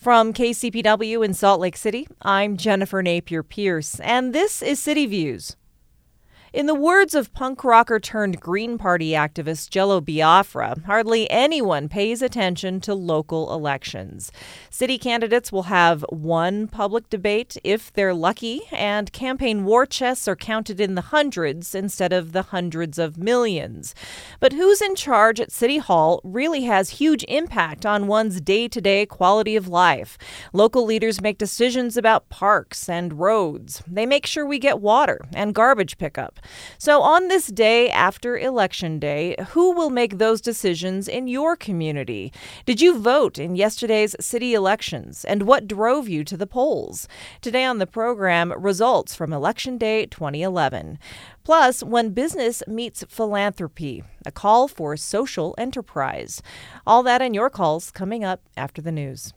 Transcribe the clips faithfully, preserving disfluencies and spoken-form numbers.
From K C P W in Salt Lake City, I'm Jennifer Napier-Pierce, and this is City Views. In the words of punk rocker turned Green Party activist Jello Biafra, hardly anyone pays attention to local elections. City candidates will have one public debate if they're lucky, and campaign war chests are counted in the hundreds instead of the hundreds of millions. But who's in charge at City Hall really has huge impact on one's day-to-day quality of life. Local leaders make decisions about parks and roads. They make sure we get water and garbage pickup. So on this day after Election Day, who will make those decisions in your community? Did you vote in yesterday's city elections? And what drove you to the polls? Today on the program, results from Election Day twenty eleven. Plus, when business meets philanthropy, a call for social enterprise. All that and your calls coming up after the news.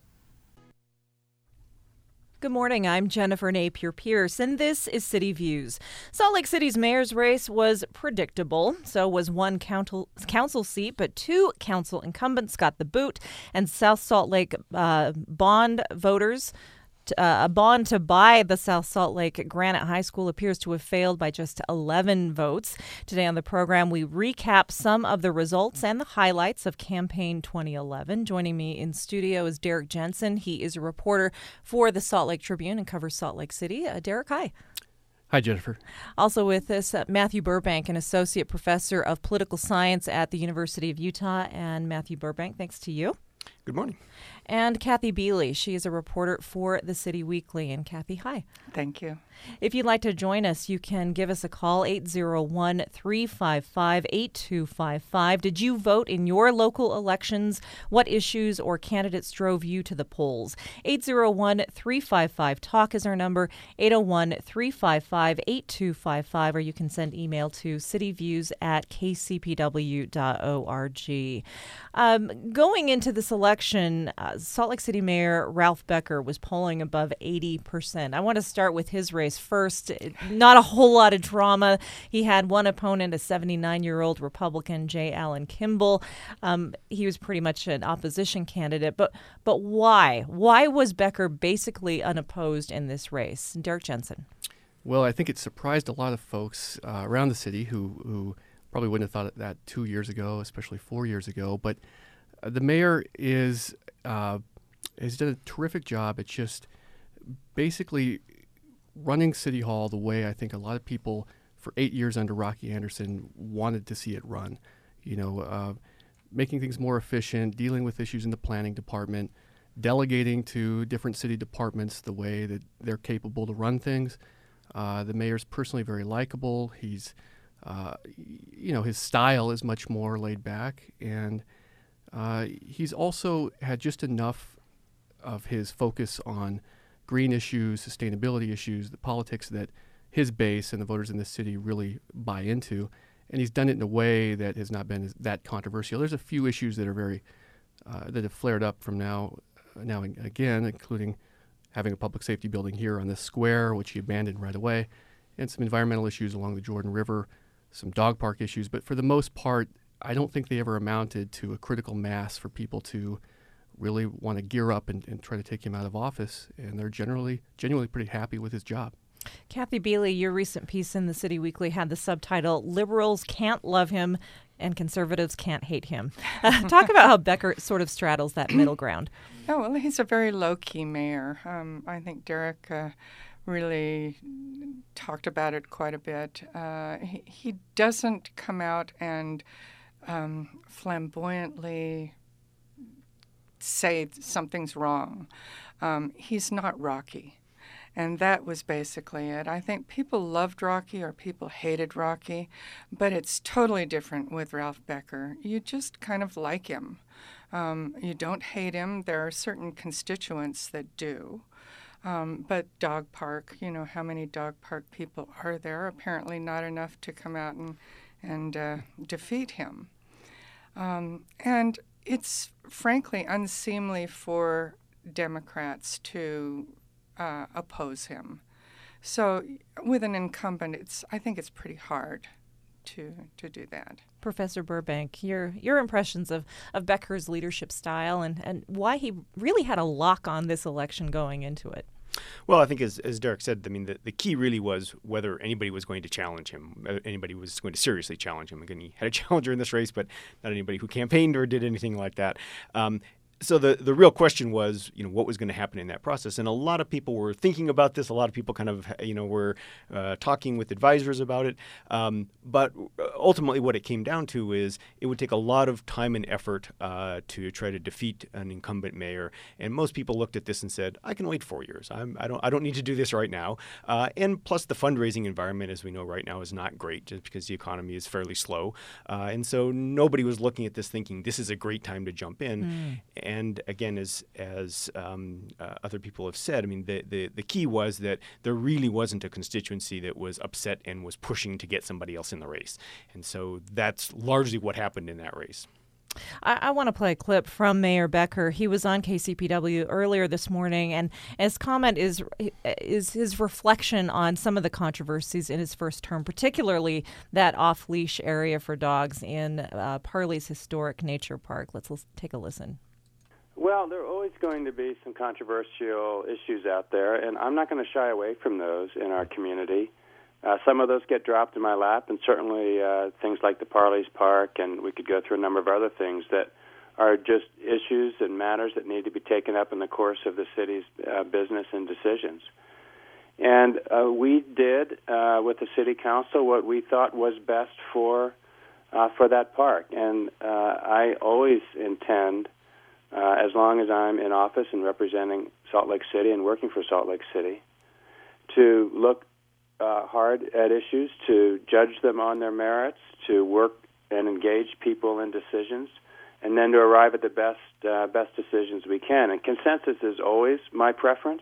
Good morning, I'm Jennifer Napier-Pierce, and this is City Views. Salt Lake City's mayor's race was predictable. So was one council, council seat, but two council incumbents got the boot, and South Salt Lake uh, bond voters Uh, a bond to buy the South Salt Lake Granite High School appears to have failed by just eleven votes. Today on the program, we recap some of the results and the highlights of Campaign twenty eleven. Joining me in studio is Derek Jensen. He is a reporter for the Salt Lake Tribune and covers Salt Lake City. Uh, Derek, hi. Hi, Jennifer. Also with us, uh, Matthew Burbank, an associate professor of political science at the University of Utah. And Matthew Burbank, thanks to you. Good morning. And Kathy Beeley. She is a reporter for the City Weekly. And Kathy, hi. Thank you. If you'd like to join us, you can give us a call, eight zero one, three five five, eight two five five. Did you vote in your local elections? What issues or candidates drove you to the polls? eight zero one, three five five, talk is our number, eight zero one, three five five, eight two five five, or you can send email to cityviews at k c p w dot org. Um, going into this election, uh, Salt Lake City Mayor Ralph Becker was polling above eighty percent. I want to start with his race first. Not a whole lot of drama. He had one opponent, a seventy-nine-year-old Republican, J. Allen Kimball. Um, he was pretty much an opposition candidate. But but why? Why was Becker basically unopposed in this race? Derek Jensen. Well, I think it surprised a lot of folks uh, around the city who, who probably wouldn't have thought of that two years ago, especially four years ago. But uh, the mayor is uh, has done a terrific job at just basically running City Hall the way I think a lot of people for eight years under Rocky Anderson wanted to see it run. You know, uh, making things more efficient, dealing with issues in the planning department, delegating to different city departments the way that they're capable to run things. Uh, the mayor's personally very likable. He's, uh, you know, his style is much more laid back, and uh, he's also had just enough of his focus on green issues, sustainability issues, the politics that his base and the voters in the city really buy into. And he's done it in a way that has not been as, that controversial. There's a few issues that are very, uh, that have flared up from now, uh, now again, including having a public safety building here on this square, which he abandoned right away, and some environmental issues along the Jordan River, some dog park issues. But for the most part, I don't think they ever amounted to a critical mass for people to really want to gear up and, and try to take him out of office, and they're generally genuinely pretty happy with his job. Kathy Beeley, your recent piece in the City Weekly had the subtitle, "Liberals Can't Love Him and Conservatives Can't Hate Him." Uh, talk about how Becker sort of straddles that middle ground. Oh, well, he's a very low-key mayor. Um, I think Derek uh, really talked about it quite a bit. Uh, he, he doesn't come out and um, flamboyantly say something's wrong. Um, he's not Rocky. And that was basically it. I think people loved Rocky or people hated Rocky, but it's totally different with Ralph Becker. You just kind of like him. Um, you don't hate him. There are certain constituents that do. Um, but dog park, you know, how many dog park people are there? Apparently not enough to come out and, and uh, defeat him. Um, and it's frankly unseemly for Democrats to uh, oppose him. So with an incumbent, it's I think it's pretty hard to to do that. Professor Burbank, your your impressions of, of Becker's leadership style and, and why he really had a lock on this election going into it. Well, I think as, as Derek said, I mean, the, the key really was whether anybody was going to challenge him, uh, anybody was going to seriously challenge him. Again, he had a challenger in this race, but not anybody who campaigned or did anything like that. Um, So the, the real question was, you know, what was going to happen in that process? And a lot of people were thinking about this. A lot of people kind of, you know, were uh, talking with advisors about it. Um, but ultimately what it came down to is it would take a lot of time and effort uh, to try to defeat an incumbent mayor. And most people looked at this and said, I can wait four years. I'm, I don't I don't need to do this right now. Uh, and plus the fundraising environment, as we know right now, is not great just because the economy is fairly slow. Uh, and so nobody was looking at this thinking this is a great time to jump in. Mm. And again, as as um, uh, other people have said, I mean, the, the, the key was that there really wasn't a constituency that was upset and was pushing to get somebody else in the race. And so that's largely what happened in that race. I, I want to play a clip from Mayor Becker. He was on K C P W earlier this morning, and his comment is is his reflection on some of the controversies in his first term, particularly that off-leash area for dogs in uh, Parley's Historic Nature Park. Let's, let's take a listen. Well, there are always going to be some controversial issues out there, and I'm not going to shy away from those in our community. Uh, some of those get dropped in my lap, and certainly uh, things like the Parley's Park, and we could go through a number of other things that are just issues and matters that need to be taken up in the course of the city's uh, business and decisions. And uh, we did, uh, with the city council, what we thought was best for uh, for that park. And uh, I always intend, uh, as long as I'm in office and representing Salt Lake City and working for Salt Lake City, to look uh, hard at issues, to judge them on their merits, to work and engage people in decisions, and then to arrive at the best uh, best decisions we can. And consensus is always my preference.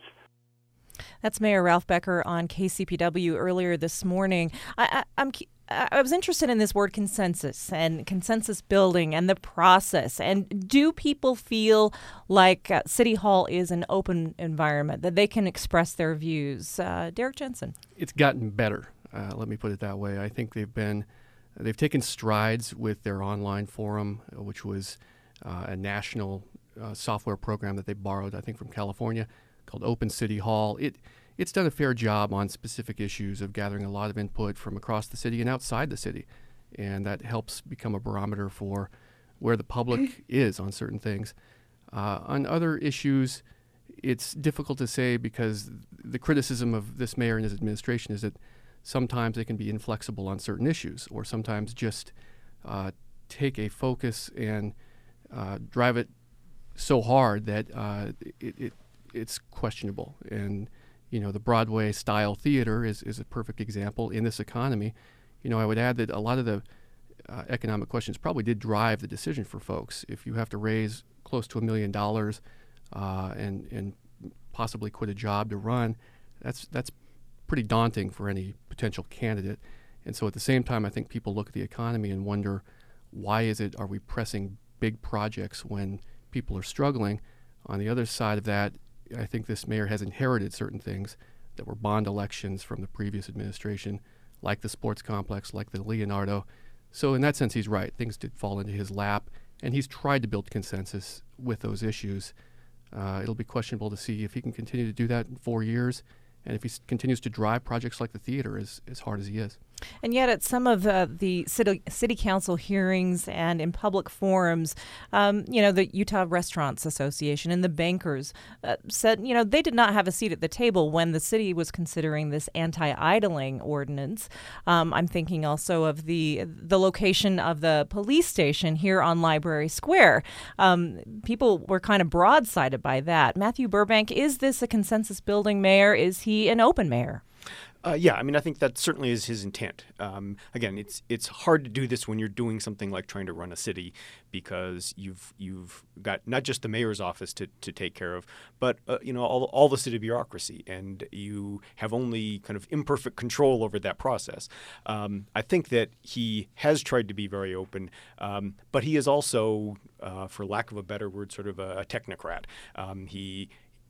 That's Mayor Ralph Becker on K C P W earlier this morning. I, I, I'm I was interested in this word consensus and consensus building and the process. And do people feel like uh, City Hall is an open environment, that they can express their views? Uh, Derek Jensen. It's gotten better. Uh, let me put it that way. I think they've been they've taken strides with their online forum, which was uh, a national uh, software program that they borrowed, I think, from California, called Open City Hall. It It's done a fair job on specific issues of gathering a lot of input from across the city and outside the city. And that helps become a barometer for where the public is on certain things. Uh, on other issues, it's difficult to say because the criticism of this mayor and his administration is that sometimes they can be inflexible on certain issues, or sometimes just uh, take a focus and uh, drive it so hard that uh, it, it it's questionable. And you know, the Broadway-style theater is, is a perfect example in this economy. You know, I would add that a lot of the uh, economic questions probably did drive the decision for folks. If you have to raise close to a million dollars uh, and and possibly quit a job to run, that's that's pretty daunting for any potential candidate. And so at the same time, I think people look at the economy and wonder, why is it, are we pressing big projects when people are struggling? On the other side of that, I think this mayor has inherited certain things that were bond elections from the previous administration, like the sports complex, like the Leonardo. So in that sense, he's right. Things did fall into his lap, and he's tried to build consensus with those issues. Uh, it'll be questionable to see if he can continue to do that in four years, and if he s- continues to drive projects like the theater as, as hard as he is. And yet at some of uh, the city, city council hearings and in public forums, um, you know, the Utah Restaurants Association and the bankers uh, said, you know, they did not have a seat at the table when the city was considering this anti-idling ordinance. Um, I'm thinking also of the the location of the police station here on Library Square. Um, people were kind of broadsided by that. Matthew Burbank, is this a consensus-building mayor? Is he an open mayor? Uh, yeah, I mean, I think that certainly is his intent. Um, again, it's it's hard to do this when you're doing something like trying to run a city, because you've you've got not just the mayor's office to, to take care of, but uh, you know all all the city bureaucracy, and you have only kind of imperfect control over that process. Um, I think that he has tried to be very open, um, but he is also, uh, for lack of a better word, sort of a, a technocrat. Um, he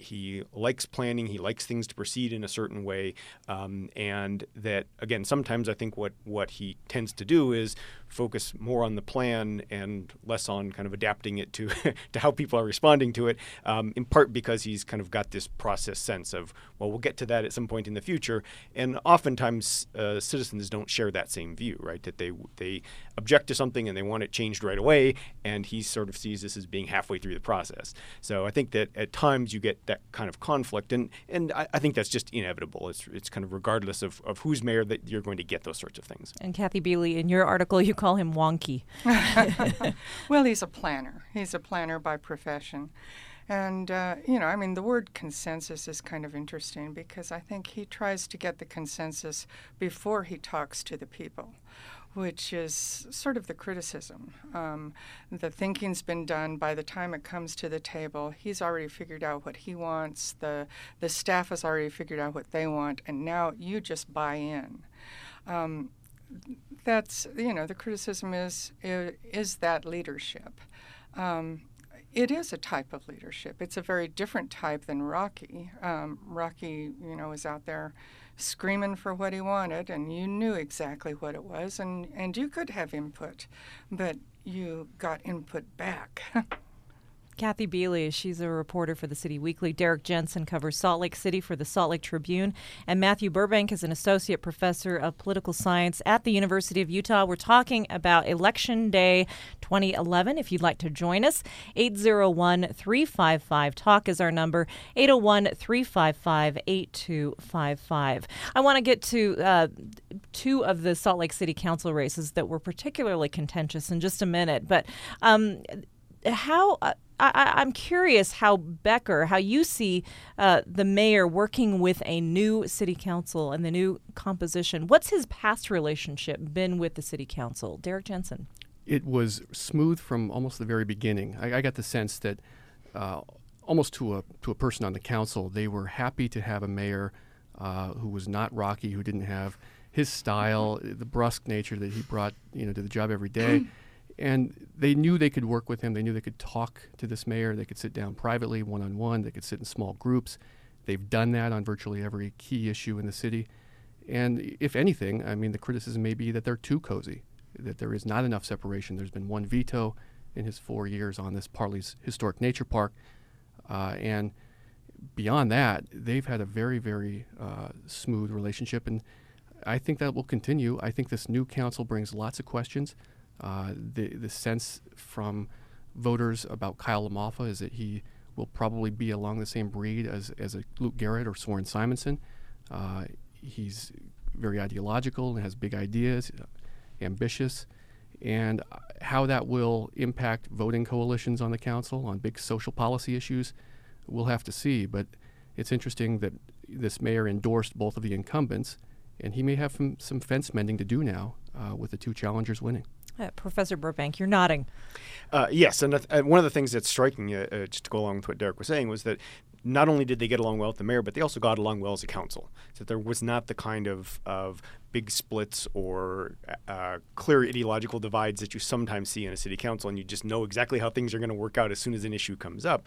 he likes planning. He likes things to proceed in a certain way, um, and that again, sometimes I think what what he tends to do is focus more on the plan and less on kind of adapting it to to how people are responding to it. Um, in part because he's kind of got this process sense of, well, we'll get to that at some point in the future, and oftentimes uh, citizens don't share that same view, right? That they they object to something and they want it changed right away, and he sort of sees this as being halfway through the process. So I think that at times you get that kind of conflict, and and I, I think that's just inevitable. It's it's kind of regardless of, of who's mayor that you're going to get those sorts of things. And Kathy Beeley, in your article, you call him wonky. Well, he's a planner. He's a planner by profession. And, uh, you know, I mean, the word consensus is kind of interesting because I think he tries to get the consensus before he talks to the people, which is sort of the criticism. Um, the thinking's been done. By the time it comes to the table, he's already figured out what he wants. The, the staff has already figured out what they want, and now you just buy in. Um, that's, you know, the criticism is, is, is that leadership. Um, It is a type of leadership. It's a very different type than Rocky. Um, Rocky, you know, was out there screaming for what he wanted, and you knew exactly what it was, and, and you could have input, but you got input back. Kathy Beeley, she's a reporter for the City Weekly. Derek Jensen covers Salt Lake City for the Salt Lake Tribune. And Matthew Burbank is an associate professor of political science at the University of Utah. We're talking about Election Day twenty eleven. If you'd like to join us, eight oh one, three five five, talk is our number, eight oh one, three five five, eight two five five. I want to get to uh, two of the Salt Lake City Council races that were particularly contentious in just a minute. But um, how... Uh, I, I'm curious how Becker, how you see uh, the mayor working with a new city council and the new composition. What's his past relationship been with the city council? Derek Jensen. It was smooth from almost the very beginning. I, I got the sense that uh, almost to a to a person on the council, they were happy to have a mayor uh, who was not Rocky, who didn't have his style, the brusque nature that he brought, you know, to the job every day. And they knew they could work with him. They knew they could talk to this mayor. They could sit down privately, one-on-one. They could sit in small groups. They've done that on virtually every key issue in the city. And if anything, I mean, the criticism may be that they're too cozy, that there is not enough separation. There's been one veto in his four years on this Parley's Historic Nature Park. Uh, and beyond that, they've had a very, very uh, smooth relationship. And I think that will continue. I think this new council brings lots of questions. Uh, the the sense from voters about Kyle LaMalfa is that he will probably be along the same breed as, as a Luke Garrett or Soren Simonson. Uh, he's very ideological and has big ideas, uh, ambitious, and how that will impact voting coalitions on the council on big social policy issues, we'll have to see. But it's interesting that this mayor endorsed both of the incumbents, and he may have some, some fence mending to do now uh, with the two challengers winning. Uh, Professor Burbank, you're nodding. Uh, yes, and uh, one of the things that's striking, uh, uh, just to go along with what Derek was saying, was that not only did they get along well with the mayor, but they also got along well as a council. So there was not the kind of, of big splits or uh, clear ideological divides that you sometimes see in a city council, and you just know exactly how things are going to work out as soon as an issue comes up.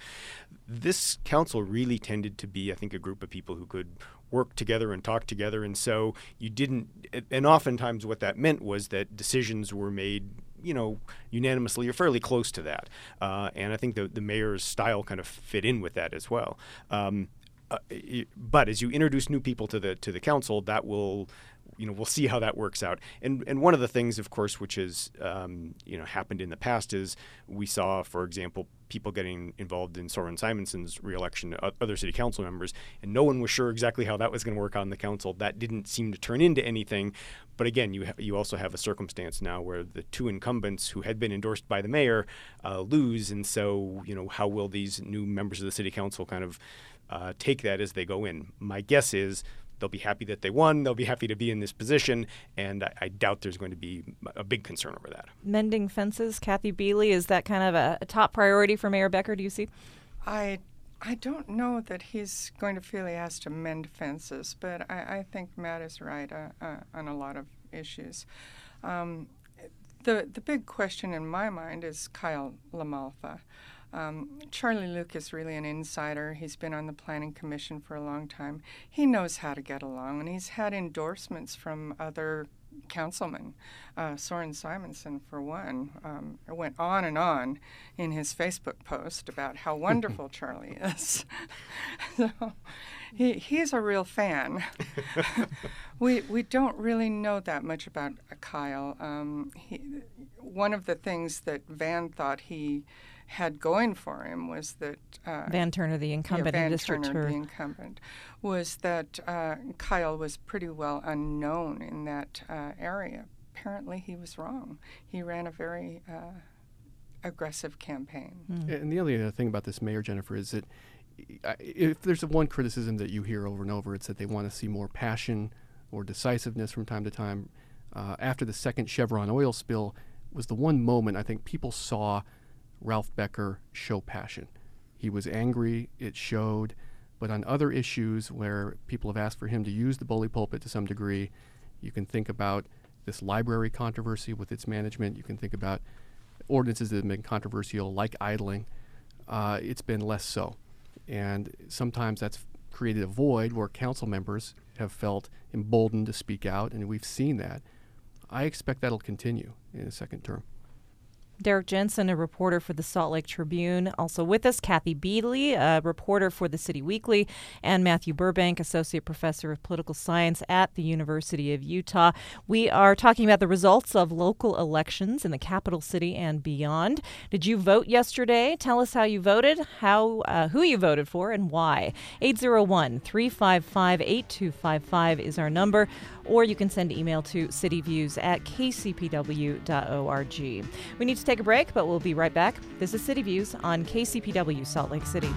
This council really tended to be, I think, a group of people who could work together and talk together, and so you didn't, and oftentimes what that meant was that decisions were made, you know, unanimously or fairly close to that. Uh, and I think the, the mayor's style kind of fit in with that as well. Um, uh, it, but as you introduce new people to the to the council, that will, you know, we'll see how that works out. And and one of the things, of course, which has um, you know happened in the past is we saw, for example, people getting involved in Soren Simonson's reelection, uh, other city council members, and no one was sure exactly how that was going to work on the council. That didn't seem to turn into anything. But again, you ha- you also have a circumstance now where the two incumbents who had been endorsed by the mayor uh, lose, and so you know how will these new members of the city council kind of uh, take that as they go in? My guess is they'll be happy that they won. They'll be happy to be in this position, and I, I doubt there's going to be a big concern over that. Mending fences, Kathy Beeley, is that kind of a, a top priority for Mayor Becker, do you see? I I don't know that he's going to feel he has to mend fences, but I, I think Matt is right uh, uh, on a lot of issues. Um, the the big question in my mind is Kyle LaMalfa. Um, Charlie Luke is really an insider. He's been on the Planning Commission for a long time. He knows how to get along, and he's had endorsements from other councilmen. Uh, Soren Simonson, for one, um, went on and on in his Facebook post about how wonderful Charlie is. So he he's a real fan. we we don't really know that much about uh, Kyle. Um, he, one of the things that Van thought he had going for him was that uh, Van Turner, the incumbent yeah, Van in District Turner, two. the incumbent, was that uh, Kyle was pretty well unknown in that uh, area. Apparently, he was wrong. He ran a very uh, aggressive campaign. Mm. And the other thing about this mayor, Jennifer, is that I- if there's a one criticism that you hear over and over, it's that they want to see more passion or decisiveness from time to time. Uh, after the second Chevron oil spill was the one moment I think people saw Ralph Becker show passion. He was angry, it showed, but on other issues where people have asked for him to use the bully pulpit to some degree, you can think about this library controversy with its management, you can think about ordinances that have been controversial like idling. Uh, it's been less so. And sometimes that's created a void where council members have felt emboldened to speak out, and we've seen that. I expect that'll continue in the second term. Derek Jensen, a reporter for the Salt Lake Tribune. Also with us, Kathy Beadley, a reporter for the City Weekly, and Matthew Burbank, associate professor of political science at the University of Utah. We are talking about the results of local elections in the capital city and beyond. Did you vote yesterday? Tell us how you voted, how uh, who you voted for, and why. eight zero one, three five five, eight two five five is our number, or you can send email to cityviews at k c p w dot org. We need to take a break, but we'll be right back. This is City Views on K C P W Salt Lake City.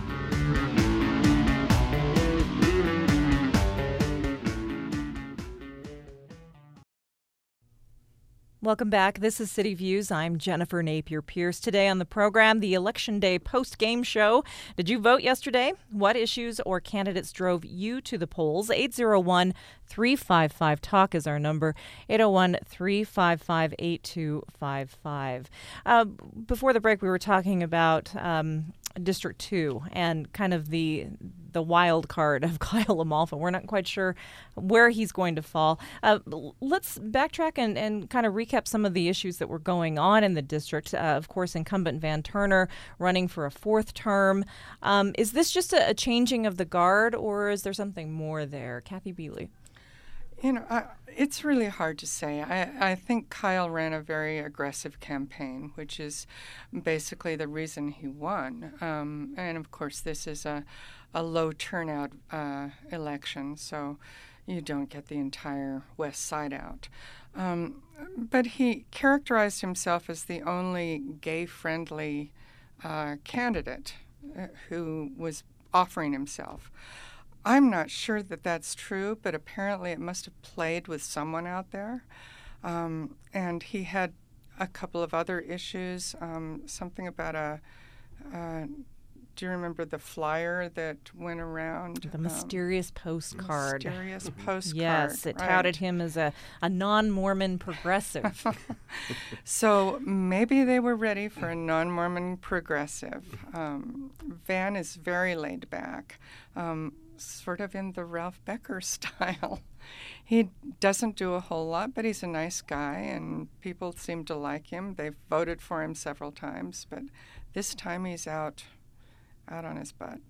Welcome back. This is City Views. I'm Jennifer Napier-Pierce. Today on the program, the Election Day post-game show. Did you vote yesterday? What issues or candidates drove you to the polls? eight zero one, three five five, talk is our number. eight zero one, three five five, eight two five five. Uh, before the break, we were talking about um, District two and kind of the the wild card of Kyle Amalfa. We're not quite sure where he's going to fall. Uh, let's backtrack and, and kind of recap some of the issues that were going on in the district. Uh, of course, incumbent Van Turner running for a fourth term. Um, is this just a, a changing of the guard, or is there something more there? Kathy Beadley. You know, I, it's really hard to say. I, I think Kyle ran a very aggressive campaign, which is basically the reason he won. Um, and of course, this is a, a low turnout uh, election, so you don't get the entire West Side out. Um, but he characterized himself as the only gay-friendly uh, candidate uh, who was offering himself. I'm not sure that that's true, but apparently it must have played with someone out there. Um, and he had a couple of other issues, um, something about a, uh, do you remember the flyer that went around? The mysterious um, postcard. Mysterious postcard. Yes, it right. touted him as a, a non-Mormon progressive. So maybe they were ready for a non-Mormon progressive. Um, Van is very laid back. Um, sort of in the Ralph Becker style. He doesn't do a whole lot, but he's a nice guy, and people seem to like him. They've voted for him several times, but this time he's out, out on his butt.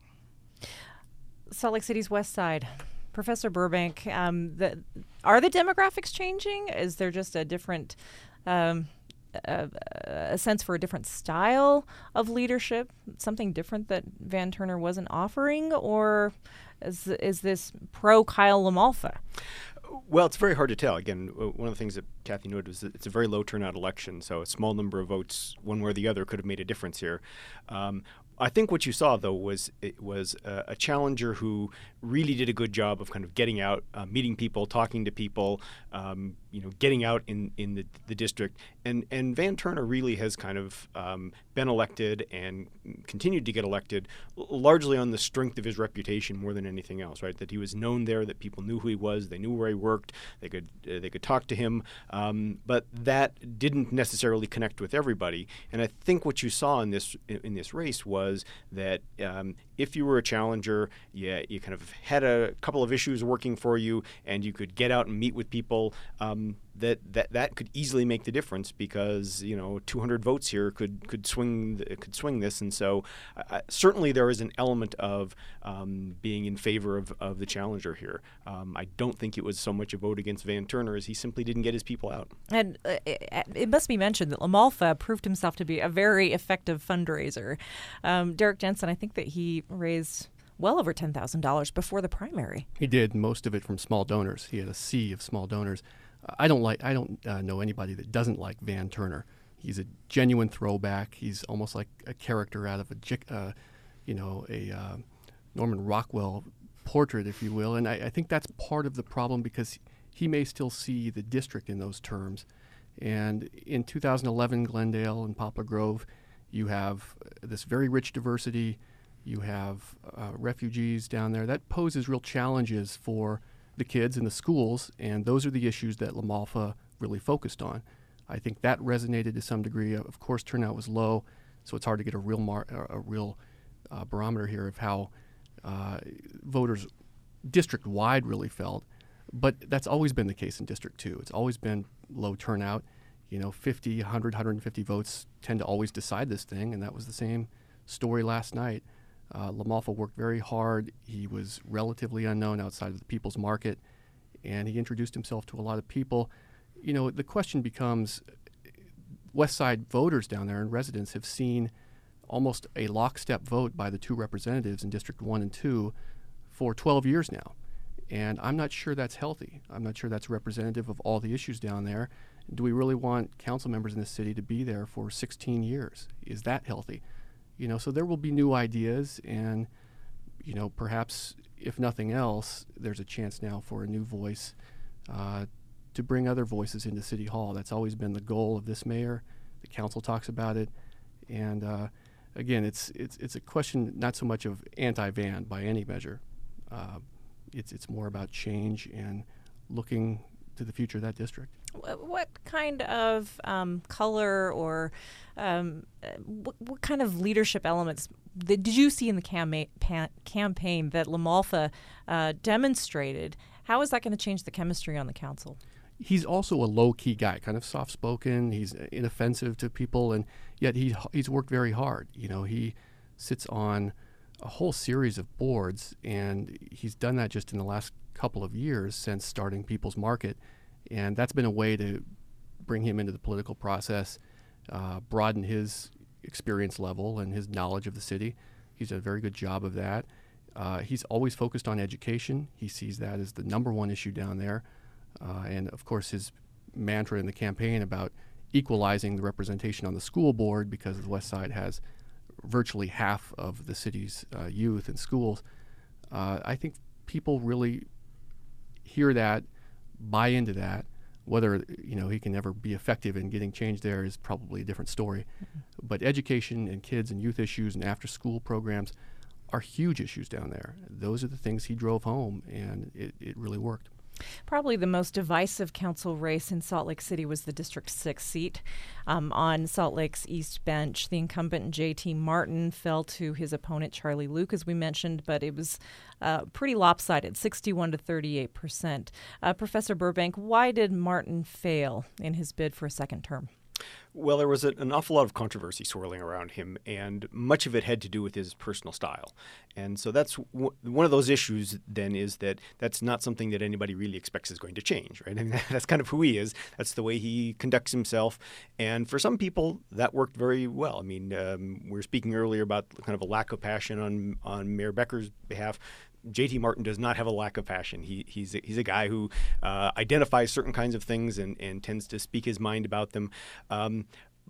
Salt Lake City's West Side. Professor Burbank, um, the, are the demographics changing? Is there just a different, um, a, a sense for a different style of leadership, something different that Van Turner wasn't offering, or is is this pro Kyle Amalfa? Well, it's very hard to tell. Again, one of the things that Kathy noted was that it's a very low turnout election, so a small number of votes, one way or the other, could have made a difference here. Um, I think what you saw, though, was it was a, a challenger who really did a good job of kind of getting out, uh, meeting people, talking to people, um, you know, getting out in, in the, the district. And, and Van Turner really has kind of um, been elected and continued to get elected largely on the strength of his reputation more than anything else, right? That he was known there, that people knew who he was, they knew where he worked, they could uh, they could talk to him. Um, but that didn't necessarily connect with everybody. And I think what you saw in this in this race was that um, if you were a challenger, yeah, you kind of had a couple of issues working for you, and you could get out and meet with people. Um, that, that that could easily make the difference, because you know two hundred votes here could could swing could swing this, and so uh, certainly there is an element of um, being in favor of, of the challenger here. Um, I don't think it was so much a vote against Van Turner as he simply didn't get his people out. And uh, it, it must be mentioned that LaMalfa proved himself to be a very effective fundraiser. Um, Derek Jensen, I think that he raised well over ten thousand dollars before the primary. He did, most of it from small donors. He had a sea of small donors. I don't like. I don't uh, know anybody that doesn't like Van Turner. He's a genuine throwback. He's almost like a character out of a, uh, you know, a uh, Norman Rockwell portrait, if you will. And I, I think that's part of the problem, because he may still see the district in those terms. And in two thousand eleven, Glendale and Poplar Grove, you have this very rich diversity. You have uh, refugees down there. That poses real challenges for the kids in the schools, and those are the issues that LaMalfa really focused on. I think that resonated to some degree. Of course, turnout was low, so it's hard to get a real mar- a real uh, barometer here of how uh, voters district-wide really felt. But that's always been the case in District two. It's always been low turnout. You know, fifty, one hundred, one hundred fifty votes tend to always decide this thing, and that was the same story last night. Uh, LaMalfa worked very hard. He was relatively unknown outside of the People's Market, and he introduced himself to a lot of people. You know, the question becomes, West Side voters down there and residents have seen almost a lockstep vote by the two representatives in District one and two for twelve years now. And I'm not sure that's healthy. I'm not sure that's representative of all the issues down there. Do we really want council members in this city to be there for sixteen years? Is that healthy? You know, so there will be new ideas, and, you know, perhaps, if nothing else, there's a chance now for a new voice uh, to bring other voices into City Hall. That's always been the goal of this mayor. The council talks about it. And, uh, again, it's, it's, it's a question not so much of anti-Van by any measure. Uh, it's, it's more about change and looking to the future of that district. What kind of um, color or um, what, what kind of leadership elements did you see in the cam- pa- campaign that LaMalfa uh, demonstrated? How is that going to change the chemistry on the council? He's also a low-key guy, kind of soft-spoken. He's inoffensive to people, and yet he he's worked very hard. You know, he sits on a whole series of boards, and he's done that just in the last couple of years since starting People's Market. And that's been a way to bring him into the political process, uh, broaden his experience level and his knowledge of the city. He's done a very good job of that. Uh, he's always focused on education. He sees that as the number one issue down there. Uh, and, of course, his mantra in the campaign about equalizing the representation on the school board, because the West Side has virtually half of the city's uh, youth in schools. Uh, I think people really hear that, buy into that. Whether, you know, he can ever be effective in getting change there is probably a different story. Mm-hmm. But education and kids and youth issues and after-school programs are huge issues down there. Those are the things he drove home, and it, it really worked. Probably the most divisive council race in Salt Lake City was the District six seat. Um, on Salt Lake's East Bench, the incumbent J T Martin fell to his opponent Charlie Luke, as we mentioned, but it was uh, pretty lopsided, sixty-one to thirty-eight percent. Uh, Professor Burbank, why did Martin fail in his bid for a second term? Well, there was a, an awful lot of controversy swirling around him, and much of it had to do with his personal style. And so that's w- one of those issues, then, is that that's not something that anybody really expects is going to change, right? I mean, that's kind of who he is. That's the way he conducts himself. And for some people, that worked very well. I mean, um, we were speaking earlier about kind of a lack of passion on, on Mayor Becker's behalf. J T Martin does not have a lack of passion. He, he's, a, he's a guy who uh, identifies certain kinds of things and, and tends to speak his mind about them. Um,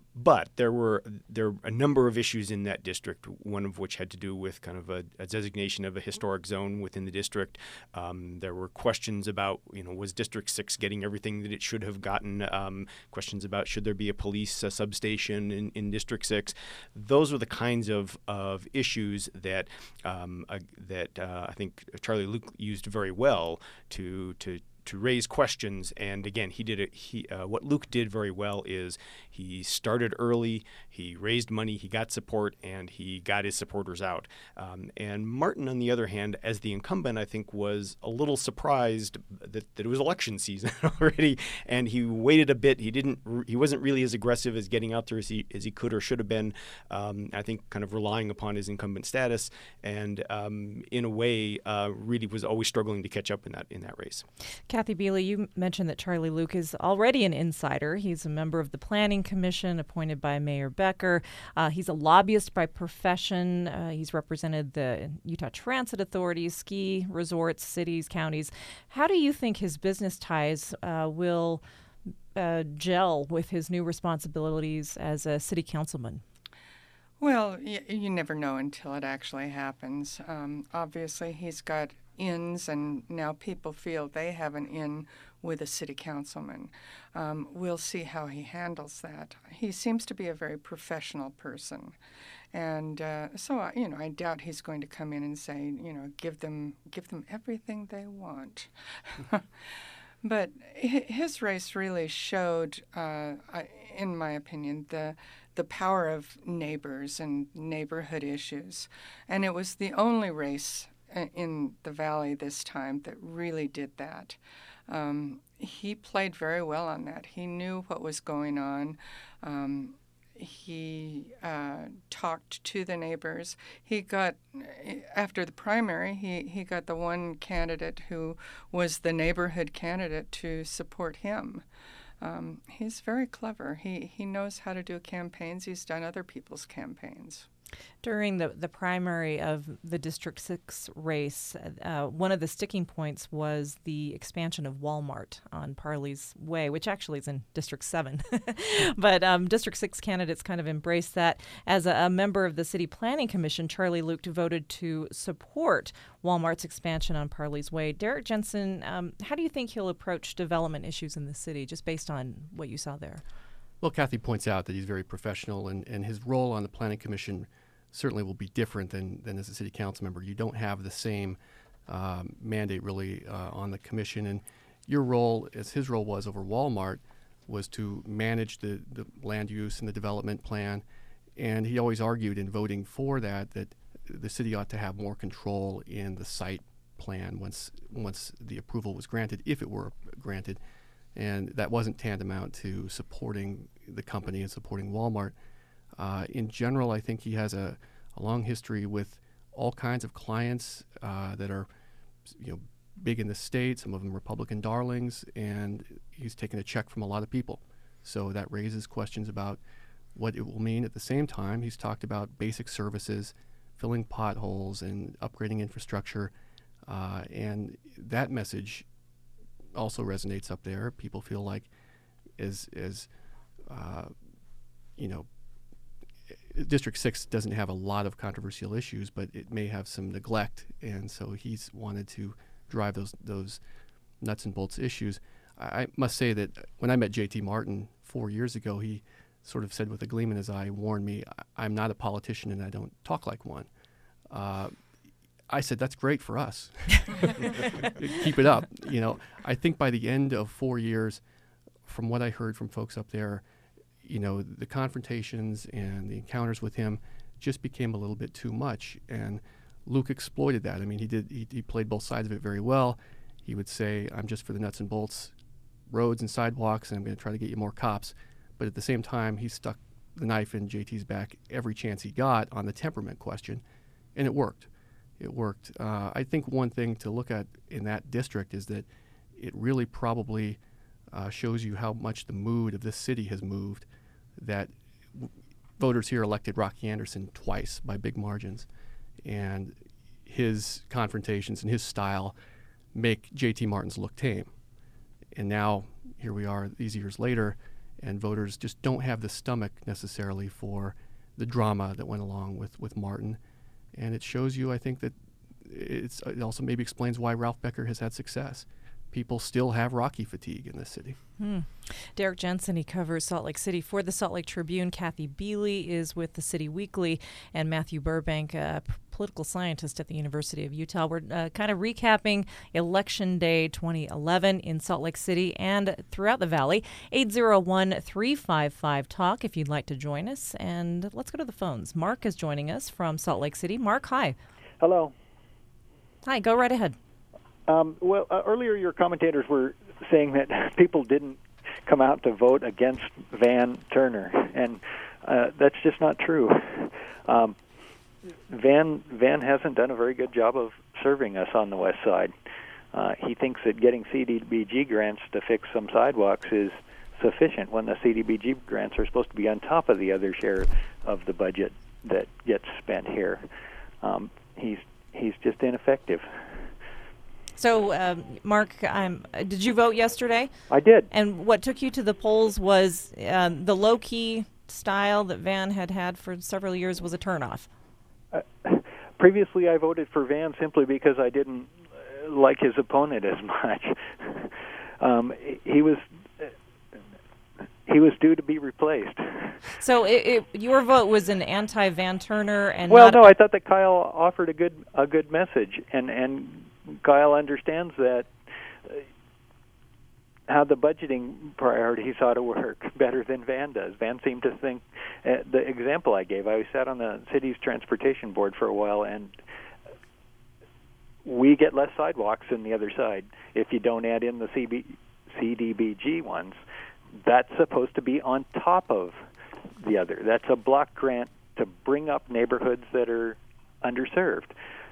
but there were there were a number of issues in that district, one of which had to do with kind of a, a designation of a historic zone within the district. Um, there were questions about, you know, was District six getting everything that it should have gotten? Um, questions about should there be a police uh, substation in, in District six? Those were the kinds of, of issues that um, uh, that uh, I think Charlie Luke used very well to to. to raise questions. And again, he did it. He uh, what Luke did very well is he started early, he raised money, he got support, and he got his supporters out. Um, and Martin, on the other hand, as the incumbent, I think was a little surprised that, that it was election season already, and he waited a bit. He didn't. He wasn't really as aggressive as getting out there as he as he could or should have been. Um, I think kind of relying upon his incumbent status, and um, in a way, uh, really was always struggling to catch up in that in that race. Kathy Beeley, you mentioned that Charlie Luke is already an insider. He's a member of the Planning Commission appointed by Mayor Becker. Uh, he's a lobbyist by profession. Uh, he's represented the Utah Transit Authority, ski resorts, cities, counties. How do you think his business ties uh, will uh, gel with his new responsibilities as a city councilman? Well, y- you never know until it actually happens. Um, obviously, he's got ins, and now people feel they have an in with a city councilman. Um, we'll see how he handles that. He seems to be a very professional person. And uh, so, I- you know, I doubt he's going to come in and say, you know, give them, give them everything they want. But hi- his race really showed, uh, I- in my opinion, the the power of neighbors and neighborhood issues. And it was the only race in the Valley this time that really did that. Um, he played very well on that. He knew what was going on. Um, he uh, talked to the neighbors. He got, after the primary, he, he got the one candidate who was the neighborhood candidate to support him. Um, he's very clever. He, he knows how to do campaigns. He's done other people's campaigns. During the, the primary of the District six race, uh, one of the sticking points was the expansion of Walmart on Parley's Way, which actually is in District seven. But um, District six candidates kind of embraced that. As a, a member of the City Planning Commission, Charlie Luke voted to support Walmart's expansion on Parley's Way. Derrick Jensen, um, how do you think he'll approach development issues in the city, just based on what you saw there? Well, Kathy points out that he's very professional, and, and his role on the Planning Commission certainly will be different than, than as a city council member. You don't have the same um, mandate really uh, on the commission, and your role, as his role was over Walmart, was to manage the, the land use and the development plan. And he always argued in voting for that that the city ought to have more control in the site plan once once the approval was granted, if it were granted. And that wasn't tantamount to supporting the company and supporting Walmart. Uh, in general, I think he has a, a long history with all kinds of clients uh, that are, you know, big in the state, some of them Republican darlings, and he's taken a check from a lot of people. So that raises questions about what it will mean. At the same time, he's talked about basic services, filling potholes and upgrading infrastructure, uh, and that message also resonates up there. People feel like as as uh, you know, District six doesn't have a lot of controversial issues, but it may have some neglect, and so he's wanted to drive those those nuts and bolts issues. I, I must say that when I met J T Martin four years ago, he sort of said with a gleam in his eye, warned me, I'm not a politician and I don't talk like one. Uh, I said, that's great for us. Keep it up. You know, I think by the end of four years, from what I heard from folks up there, you know, the confrontations and the encounters with him just became a little bit too much. And Luke exploited that. I mean, he did. He, he played both sides of it very well. He would say, I'm just for the nuts and bolts, roads and sidewalks, and I'm going to try to get you more cops. But at the same time, he stuck the knife in J T's back every chance he got on the temperament question, and it worked. It worked. Uh, I think one thing to look at in that district is that it really probably uh, shows you how much the mood of this city has moved, that w- voters here elected Rocky Anderson twice by big margins, and his confrontations and his style make J T Martin's look tame. And now here we are these years later, and voters just don't have the stomach necessarily for the drama that went along with, with Martin. And it shows you, I think, that it's, it also maybe explains why Ralph Becker has had success. People still have Rocky fatigue in this city. Hmm. Derek Jensen, he covers Salt Lake City for the Salt Lake Tribune. Kathy Beely is with the City Weekly, and Matthew Burbank, a p- political scientist at the University of Utah. We're uh, kind of recapping Election Day twenty eleven in Salt Lake City and throughout the Valley. eight zero one, three five five, talk if you'd like to join us. And let's go to the phones. Mark is joining us from Salt Lake City. Mark, hi. Hello. Hi, go right ahead. Um, well, uh, earlier your commentators were saying that people didn't come out to vote against Van Turner, and uh, that's just not true. Um, Van Van hasn't done a very good job of serving us on the west side. Uh, he thinks that getting C D B G grants to fix some sidewalks is sufficient when the C D B G grants are supposed to be on top of the other share of the budget that gets spent here. Um, he's he's just ineffective. So, um, Mark, um, did you vote yesterday? I did. And what took you to the polls was um, the low-key style that Van had had for several years was a turnoff. Uh, previously, I voted for Van simply because I didn't uh, like his opponent as much. um, he was uh, he was due to be replaced. So, it, it, your vote was an anti-Van Turner, and well, not no, I thought that Kyle offered a good a good message, and and Kyle understands that uh, how the budgeting priorities ought to work better than Van does. Van seemed to think, uh, the example I gave, I sat on the city's transportation board for a while, and we get less sidewalks than the other side if you don't add in the C B, C D B G ones. That's supposed to be on top of the other. That's a block grant to bring up neighborhoods that are underserved.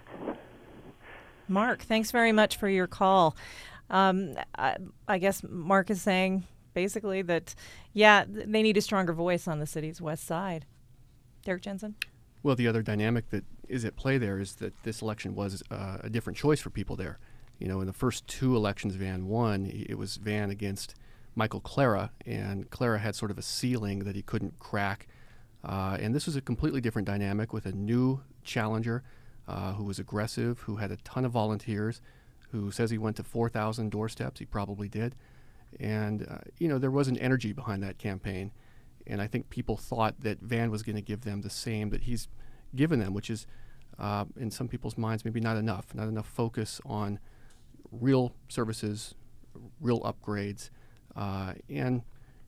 Mark, thanks very much for your call. Um, I, I guess Mark is saying basically that, yeah, they need a stronger voice on the city's west side. Derek Jensen? Well, the other dynamic that is at play there is that this election was uh, a different choice for people there. You know, in the first two elections Van won, it was Van against Michael Clara, and Clara had sort of a ceiling that he couldn't crack. Uh, and this was a completely different dynamic with a new challenger uh, who was aggressive, who had a ton of volunteers, who says he went to four thousand doorsteps. He probably did. And, uh, you know, there was an energy behind that campaign. And I think people thought that Van was going to give them the same that he's given them, which is, uh, in some people's minds, maybe not enough, not enough focus on real services, real upgrades. Uh, and,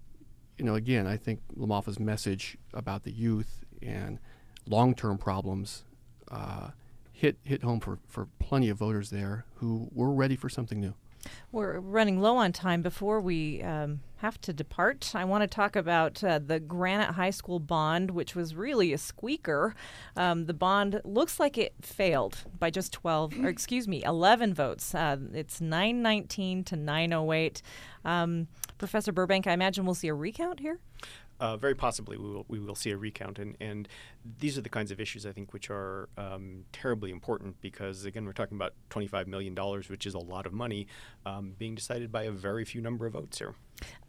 you know, again, I think LaMalfa's message about the youth and long-term problems uh, hit hit home for, for plenty of voters there who were ready for something new. We're running low on time. Before we um, have to depart, I want to talk about uh, the Granite High School bond, which was really a squeaker. Um, the bond looks like it failed by just twelve, or excuse me, eleven votes. Uh, it's nine nineteen to nine oh eight. Um, Professor Burbank, I imagine we'll see a recount here? Uh, very possibly we will, we will see a recount. And, and these are the kinds of issues, I think, which are um, terribly important because, again, we're talking about twenty-five million dollars, which is a lot of money, um, being decided by a very few number of votes here.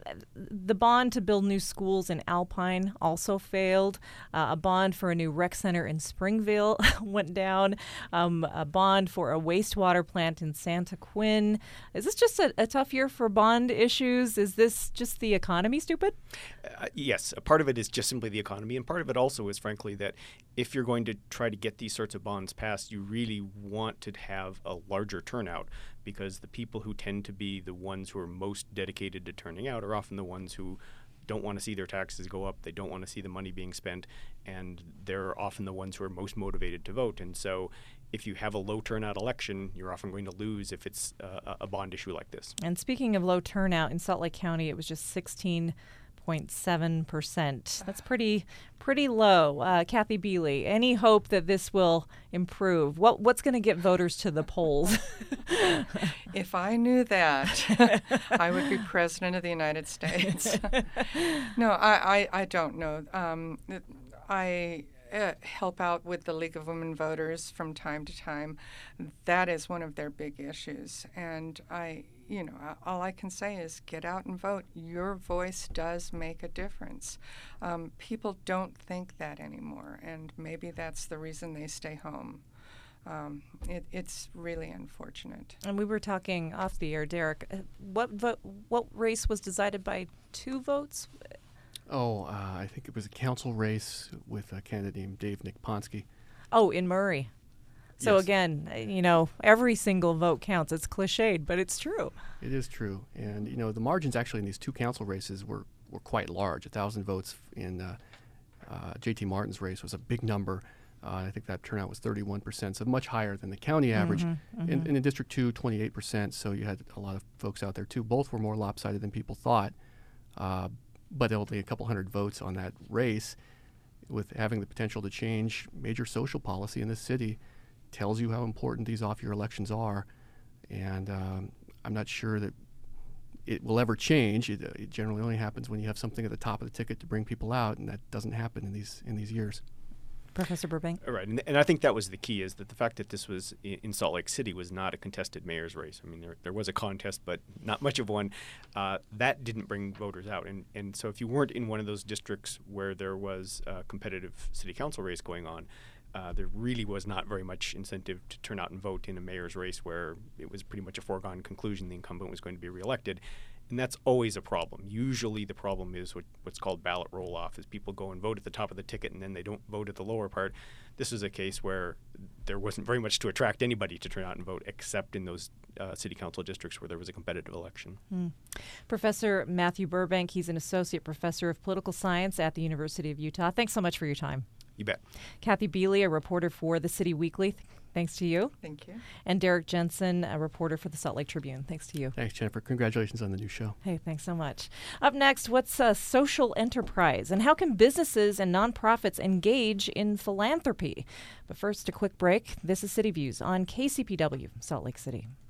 The bond to build new schools in Alpine also failed. Uh, a bond for a new rec center in Springville went down. Um, a bond for a wastewater plant in Santa Quin. Is this just a, a tough year for bond issues? Is this just the economy stupid? Uh, yes, a part of it is just simply the economy, and part of it also is, frankly, that if you're going to try to get these sorts of bonds passed, you really want to have a larger turnout, because the people who tend to be the ones who are most dedicated to turning out are often the ones who don't want to see their taxes go up, they don't want to see the money being spent, and they're often the ones who are most motivated to vote. And so if you have a low turnout election, you're often going to lose if it's uh, a bond issue like this. And speaking of low turnout, in Salt Lake County, it was just sixteen point seven percent. That's pretty pretty low. Uh, Kathy Beely, any hope that this will improve? What What's going to get voters to the polls? If I knew that, I would be president of the United States. No, I, I, I don't know. Um, I uh, help out with the League of Women Voters from time to time. That is one of their big issues. And I, you know, all I can say is get out and vote. Your voice does make a difference. Um, people don't think that anymore, and maybe that's the reason they stay home. Um, it, it's really unfortunate. And we were talking off the air, Derek. Uh, what vo- what race was decided by two votes? Oh, uh, I think it was a council race with a candidate named Dave Nick Ponsky. Oh, in Murray. So Yes. again, uh, you know, every single vote counts. It's cliched, but it's true. It is true. And, you know, the margins actually in these two council races were, were quite large. A thousand votes in uh, uh, J T Martin's race was a big number. Uh, I think that turnout was thirty-one percent, so much higher than the county average. Mm-hmm, mm-hmm. In, in the District two, twenty-eight percent, so you had a lot of folks out there, too. Both were more lopsided than people thought, uh, but only a couple hundred votes on that race, with having the potential to change major social policy in the city, tells you how important these off-year elections are. And um, I'm not sure that it will ever change. It, uh, it generally only happens when you have something at the top of the ticket to bring people out, and that doesn't happen in these in these years. Professor Burbank? Right, and, and I think that was the key, is that the fact that this was in, in Salt Lake City was not a contested mayor's race. I mean, there, there was a contest, but not much of one. Uh, that didn't bring voters out. And, and so if you weren't in one of those districts where there was a competitive city council race going on, uh, there really was not very much incentive to turn out and vote in a mayor's race where it was pretty much a foregone conclusion the incumbent was going to be reelected. And that's always a problem. Usually the problem is what, what's called ballot roll-off, is people go and vote at the top of the ticket and then they don't vote at the lower part. This is a case where there wasn't very much to attract anybody to turn out and vote, except in those uh, city council districts where there was a competitive election. Mm. Professor Matthew Burbank, he's an associate professor of political science at the University of Utah. Thanks so much for your time. You bet. Kathy Bealey, a reporter for the City Weekly. Thanks to you. Thank you. And Derek Jensen, a reporter for the Salt Lake Tribune. Thanks to you. Thanks, Jennifer. Congratulations on the new show. Hey, thanks so much. Up next, what's a social enterprise and how can businesses and nonprofits engage in philanthropy? But first, a quick break. This is City Views on K C P W, Salt Lake City.